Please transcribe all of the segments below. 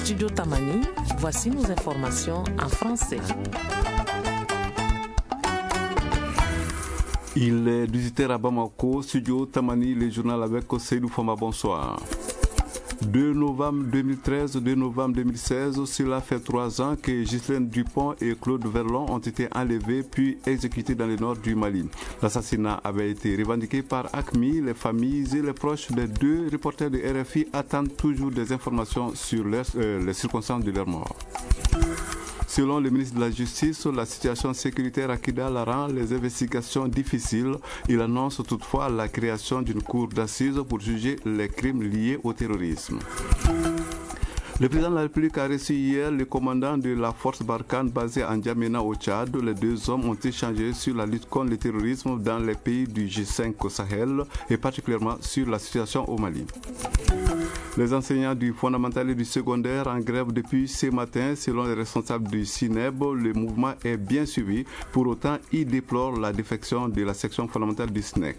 studio Tamani, voici nos informations en français. Il est 18h à Bamako, studio Tamani, le journal avec Seydou Fama, bonsoir. 2 novembre 2013, 2 novembre 2016, cela fait 3 ans que Ghislaine Dupont et Claude Verlon ont été enlevés puis exécutés dans le nord du Mali. L'assassinat avait été revendiqué par ACMI. Les familles et les proches des 2 reporters de RFI attendent toujours des informations sur les circonstances de leur mort. Selon le ministre de la Justice, la situation sécuritaire à Kidal rend les investigations difficiles. Il annonce toutefois la création d'une cour d'assises pour juger les crimes liés au terrorisme. Le président de la République a reçu hier le commandant de la force Barkhane basée en N'Djamena au Tchad. Les 2 hommes ont échangé sur la lutte contre le terrorisme dans les pays du G5 au Sahel et particulièrement sur la situation au Mali. Les enseignants du fondamental et du secondaire en grève depuis ce matin. Selon les responsables du CINEB, le mouvement est bien suivi. Pour autant, ils déplorent la défection de la section fondamentale du SNEC.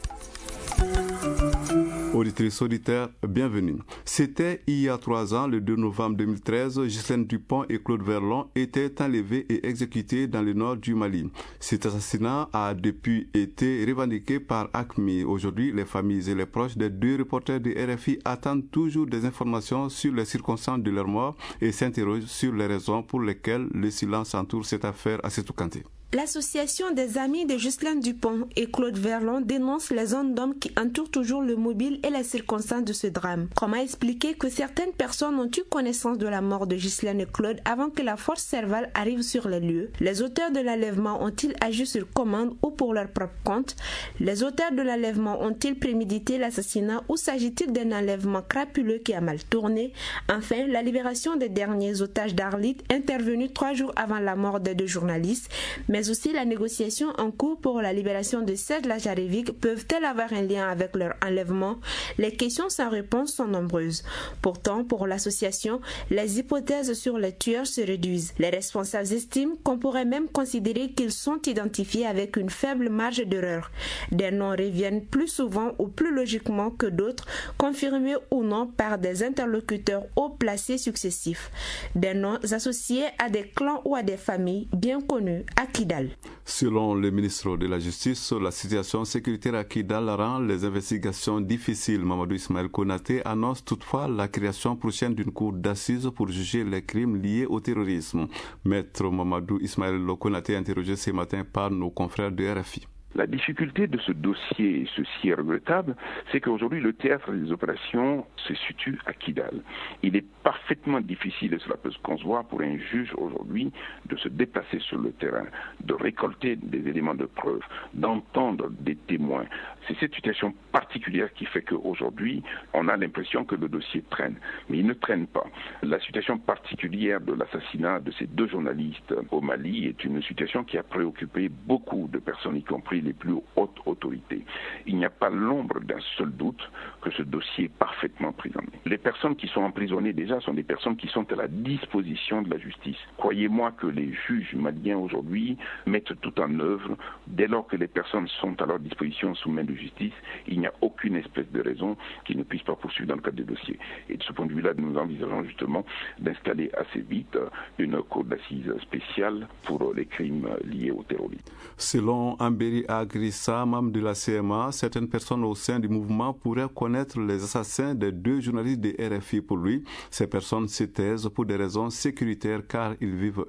Auditrices, auditeurs, bienvenue. C'était il y a 3 ans, le 2 novembre 2013, Ghislaine Dupont et Claude Verlon étaient enlevés et exécutés dans le nord du Mali. Cet assassinat a depuis été revendiqué par ACMI. Aujourd'hui, les familles et les proches des 2 reporters de RFI attendent toujours des informations sur les circonstances de leur mort et s'interrogent sur les raisons pour lesquelles le silence entoure cette affaire à Sétou Kanté. L'association des amis de Ghislaine Dupont et Claude Verlon dénonce les zones d'hommes qui entourent toujours le mobile et les circonstances de ce drame. Comment expliquer que certaines personnes ont eu connaissance de la mort de Ghislaine et Claude avant que la force Serval arrive sur les lieux? Les auteurs de l'enlèvement ont-ils agi sur commande ou pour leur propre compte? Les auteurs de l'enlèvement ont-ils prémédité l'assassinat ou s'agit-il d'un enlèvement crapuleux qui a mal tourné? Enfin, la libération des derniers otages d'Arlit, intervenue 3 jours avant la mort des 2 journalistes, mais aussi la négociation en cours pour la libération de Serge Lazarevic peuvent-elles avoir un lien avec leur enlèvement? Les questions sans réponse sont nombreuses. Pourtant, pour l'association, les hypothèses sur les tueurs se réduisent. Les responsables estiment qu'on pourrait même considérer qu'ils sont identifiés avec une faible marge d'erreur. Des noms reviennent plus souvent ou plus logiquement que d'autres, confirmés ou non par des interlocuteurs haut placés successifs. Des noms associés à des clans ou à des familles bien connues à Kidal. Selon le ministre de la Justice, la situation sécuritaire à Kidal rend les investigations difficiles. Mamadou Ismaël Konaté annonce toutefois la création prochaine d'une cour d'assises pour juger les crimes liés au terrorisme. Maître Mamadou Ismaël Konaté interrogé ce matin par nos confrères de RFI. La difficulté de ce dossier, ceci est regrettable, c'est qu'aujourd'hui le théâtre des opérations se situe à Kidal. Il est parfaitement difficile, et cela peut se concevoir pour un juge aujourd'hui, de se déplacer sur le terrain, de récolter des éléments de preuve, d'entendre des témoins. C'est cette situation particulière qui fait qu'aujourd'hui, on a l'impression que le dossier traîne. Mais il ne traîne pas. La situation particulière de l'assassinat de ces 2 journalistes au Mali est une situation qui a préoccupé beaucoup de personnes, y compris les plus hautes autorités. Il n'y a pas l'ombre d'un seul doute que ce dossier est parfaitement pris en main. Les personnes qui sont emprisonnées déjà sont des personnes qui sont à la disposition de la justice. Croyez-moi que les juges maliens aujourd'hui mettent tout en œuvre. Dès lors que les personnes sont à leur disposition sous main de justice, il n'y a aucune espèce de raison qu'ils ne puissent pas poursuivre dans le cadre des dossiers. Et de ce point de vue-là, nous envisageons justement d'installer assez vite une cour d'assises spéciale pour les crimes liés au terrorisme. Selon Amberi Agrissa, membre de la CMA, certaines personnes au sein du mouvement pourraient connaître les assassins des 2 journalistes de RFI. Pour lui, ces personnes se taisent pour des raisons sécuritaires car ils vivent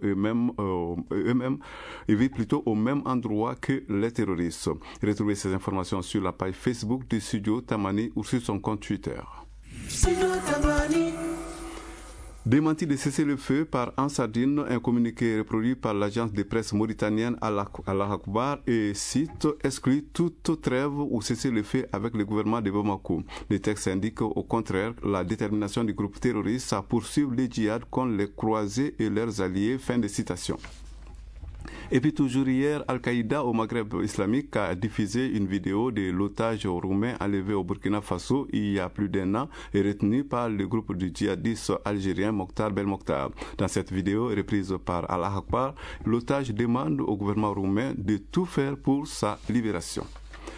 ils vivent plutôt au même endroit que les terroristes. Retrouvez ces informations sur la page Facebook du studio Tamani ou sur son compte Twitter. Démenti de cessez-le-feu par Ansardine, un communiqué reproduit par l'agence de presse mauritanienne Allah Akbar et cite exclut toute trêve ou cessez-le-feu avec le gouvernement de Bamako. Le texte indique au contraire la détermination du groupe terroriste à poursuivre les djihad contre les croisés et leurs alliés. Fin de citation. Et puis toujours hier, Al-Qaïda au Maghreb islamique a diffusé une vidéo de l'otage roumain enlevé au Burkina Faso il y a plus d'1 an et retenu par le groupe du djihadiste algérien Mokhtar Belmokhtar. Dans cette vidéo reprise par Allah Akbar, l'otage demande au gouvernement roumain de tout faire pour sa libération.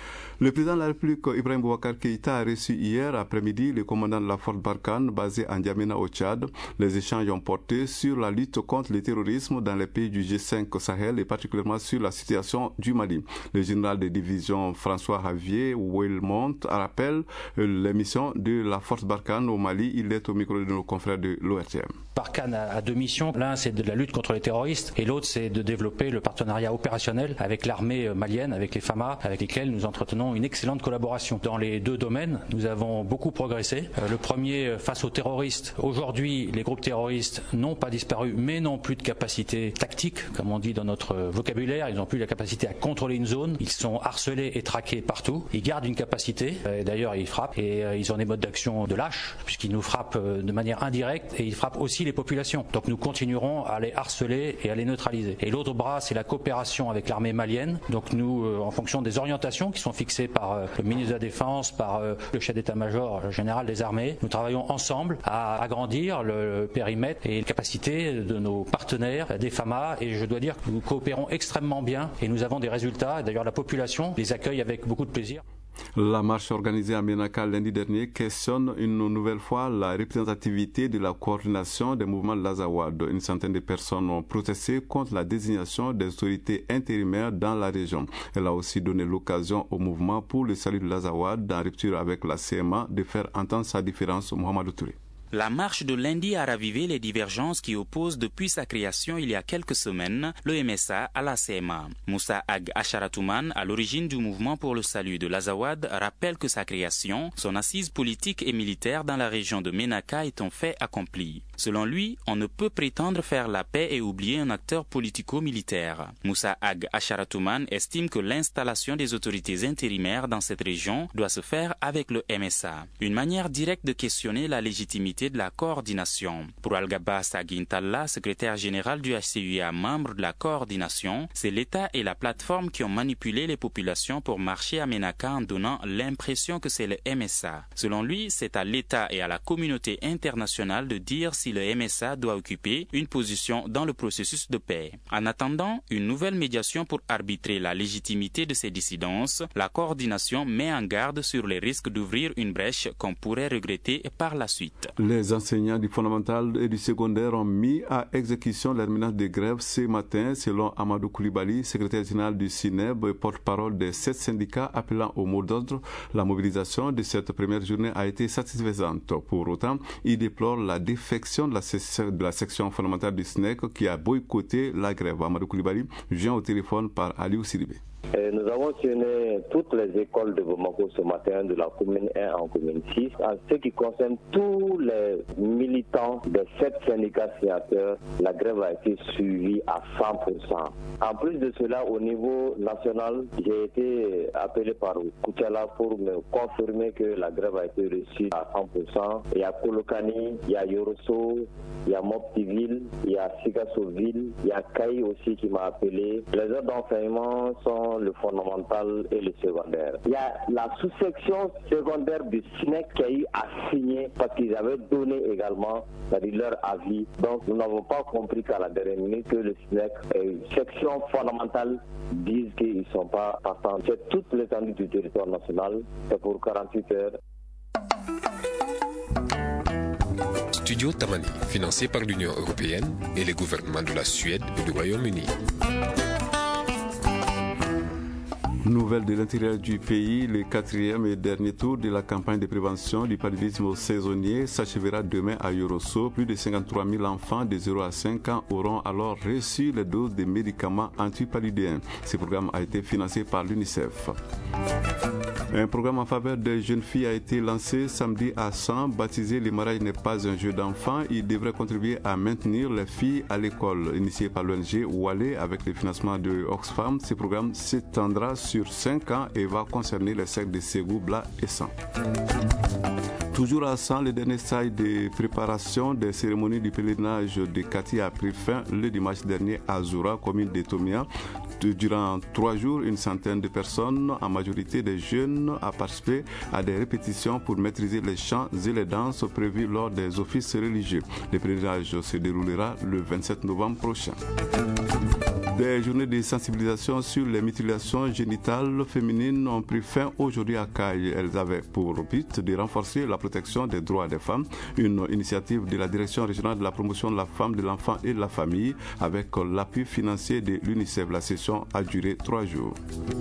Le président de la République, Ibrahim Boubacar Keïta, a reçu hier après-midi le commandant de la force Barkhane basée à N'Djamena au Tchad. Les échanges ont porté sur la lutte contre le terrorisme dans les pays du G5 Sahel et particulièrement sur la situation du Mali. Le général de division François Javier Wilmont rappelle les missions de la force Barkhane au Mali. Il est au micro de nos confrères de l'ORTM. Barkhane a deux missions. L'un, c'est de la lutte contre les terroristes et l'autre, c'est de développer le partenariat opérationnel avec l'armée malienne, avec les FAMA, avec lesquels nous entretenons une excellente collaboration. Dans les deux domaines, nous avons beaucoup progressé. Le premier, face aux terroristes. Aujourd'hui, les groupes terroristes n'ont pas disparu, mais n'ont plus de capacité tactique, comme on dit dans notre vocabulaire. Ils n'ont plus la capacité à contrôler une zone. Ils sont harcelés et traqués partout. Ils gardent une capacité. D'ailleurs, ils frappent et ils ont des modes d'action de lâche, puisqu'ils nous frappent de manière indirecte et ils frappent aussi les populations. Donc nous continuerons à les harceler et à les neutraliser. Et l'autre bras, c'est la coopération avec l'armée malienne. Donc nous, en fonction des orientations qui sont fixées par le ministre de la Défense, par le chef d'état-major général des armées, nous travaillons ensemble à agrandir le périmètre et les capacités de nos partenaires, des FAMA, et je dois dire que nous coopérons extrêmement bien et nous avons des résultats. Et d'ailleurs, la population les accueille avec beaucoup de plaisir. La marche organisée à Ménaka lundi dernier questionne une nouvelle fois la représentativité de la coordination des mouvements de l'Azawad. Une centaine de personnes ont protesté contre la désignation des autorités intérimaires dans la région. Elle a aussi donné l'occasion au mouvement pour le salut de l'Azawad, en rupture avec la CMA, de faire entendre sa différence au Mohamed Touré. La marche de lundi a ravivé les divergences qui opposent depuis sa création il y a quelques semaines le MSA à la CMA. Moussa Ag Asharatouman, à l'origine du mouvement pour le salut de l'Azawad, rappelle que sa création, son assise politique et militaire dans la région de Ménaka est un fait accompli. Selon lui, on ne peut prétendre faire la paix et oublier un acteur politico-militaire. Moussa Ag Asharatouman estime que l'installation des autorités intérimaires dans cette région doit se faire avec le MSA. Une manière directe de questionner la légitimité de la coordination. Pour Al-Gabas Aguintalla, secrétaire général du HCUA, membre de la coordination, c'est l'État et la plateforme qui ont manipulé les populations pour marcher à Ménaka en donnant l'impression que c'est le MSA. Selon lui, c'est à l'État et à la communauté internationale de dire si le MSA doit occuper une position dans le processus de paix. En attendant une nouvelle médiation pour arbitrer la légitimité de ces dissidences, la coordination met en garde sur les risques d'ouvrir une brèche qu'on pourrait regretter par la suite. Les enseignants du fondamental et du secondaire ont mis à exécution leur menace de grève ce matin, selon Amadou Koulibaly, secrétaire général du CINEB et porte-parole des 7 syndicats appelant au mot d'ordre. La mobilisation de cette première journée a été satisfaisante. Pour autant, il déplore la défection de la section fondamentale du SNEC qui a boycotté la grève. Amadou Koulibaly vient au téléphone par Aliou Sidibé. Nous avons sillonné toutes les écoles de Bamako ce matin, de la commune 1 en commune 6. En ce qui concerne tous les militants des 7 syndicats signataires, la grève a été suivie à 100%. En plus de cela, au niveau national, j'ai été appelé par Koutiala pour me confirmer que la grève a été reçue à 100%. Il y a Kolokani, il y a Yoroso, il y a Moptiville, il y a Sigasoville, il y a Kaï aussi qui m'a appelé. Les heures d'enseignement sont le fondamental et le secondaire. Il y a la sous-section secondaire du SNEC qui a eu à signer parce qu'ils avaient donné également leur avis. Donc nous n'avons pas compris qu'à la dernière minute que le SNEC, section fondamentale, disent qu'ils ne sont pas partants. C'est toute l'étendue du territoire national. C'est pour 48 heures. Studio Tamani, financé par l'Union européenne et les gouvernements de la Suède et du Royaume-Uni. Nouvelle de l'intérieur du pays, le 4e et dernier tour de la campagne de prévention du paludisme saisonnier s'achèvera demain à Yorosso. Plus de 53 000 enfants de 0 à 5 ans auront alors reçu les doses de médicaments antipaludéens. Ce programme a été financé par l'UNICEF. Un programme en faveur des jeunes filles a été lancé samedi à 100. Baptisé « Le mariage n'est pas un jeu d'enfant », il devrait contribuer à maintenir les filles à l'école. Initié par l'ONG Wale avec le financement de Oxfam, ce programme s'étendra sur 5 ans et va concerner les sectes de Ségou, Bla et San. Toujours à 100, le dernier stage de préparation des cérémonies du pèlerinage de Kati a pris fin le dimanche dernier à Zoura, commune de Tomia. Durant 3 jours, une centaine de personnes, en majorité des jeunes, a participé à des répétitions pour maîtriser les chants et les danses prévus lors des offices religieux. Le pèlerinage se déroulera le 27 novembre prochain. Des journées de sensibilisation sur les mutilations génitales féminines ont pris fin aujourd'hui à Caille. Elles avaient pour but de renforcer la protection des droits des femmes, une initiative de la Direction régionale de la promotion de la femme, de l'enfant et de la famille avec l'appui financier de l'UNICEF. La session a duré 3 jours.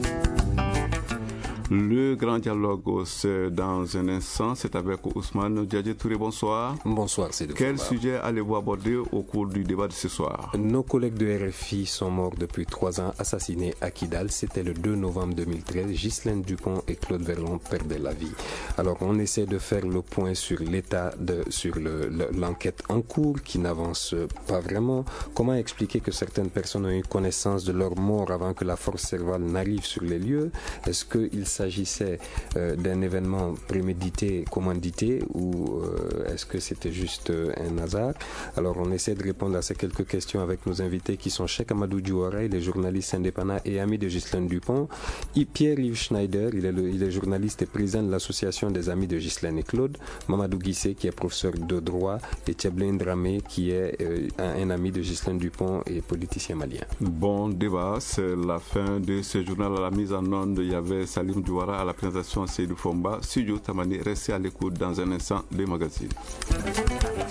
Le grand dialogue, c'est dans un instant, c'est avec Ousmane Diadje Touré. Bonsoir. Bonsoir, c'est de Quel sujet allez-vous aborder au cours du débat de ce soir? Nos collègues de RFI sont morts depuis 3 ans, assassinés à Kidal. C'était le 2 novembre 2013. Ghislaine Dupont et Claude Verlon perdaient la vie. Alors, on essaie de faire le point sur l'état sur l'enquête en cours qui n'avance pas vraiment. Comment expliquer que certaines personnes ont eu connaissance de leur mort avant que la force Serval n'arrive sur les lieux? Est-ce qu'il s'agissait d'un événement prémédité, commandité, ou est-ce que c'était juste un hasard? Alors on essaie de répondre à ces quelques questions avec nos invités qui sont Cheikh Amadou Diouara, il est journaliste indépendant et ami de Ghislaine Dupont, et Pierre-Yves Schneider, il est journaliste et président de l'association des amis de Ghislaine et Claude, Mamadou Guissé qui est professeur de droit, et Tcheblin Dramé qui est un ami de Ghislaine Dupont et politicien malien. Bon débat, c'est la fin de ce journal. À la mise en onde, il y avait Salim Douara, à la présentation Seydou Fomba, Studio Tamani. Restez à l'écoute dans un instant des magazines.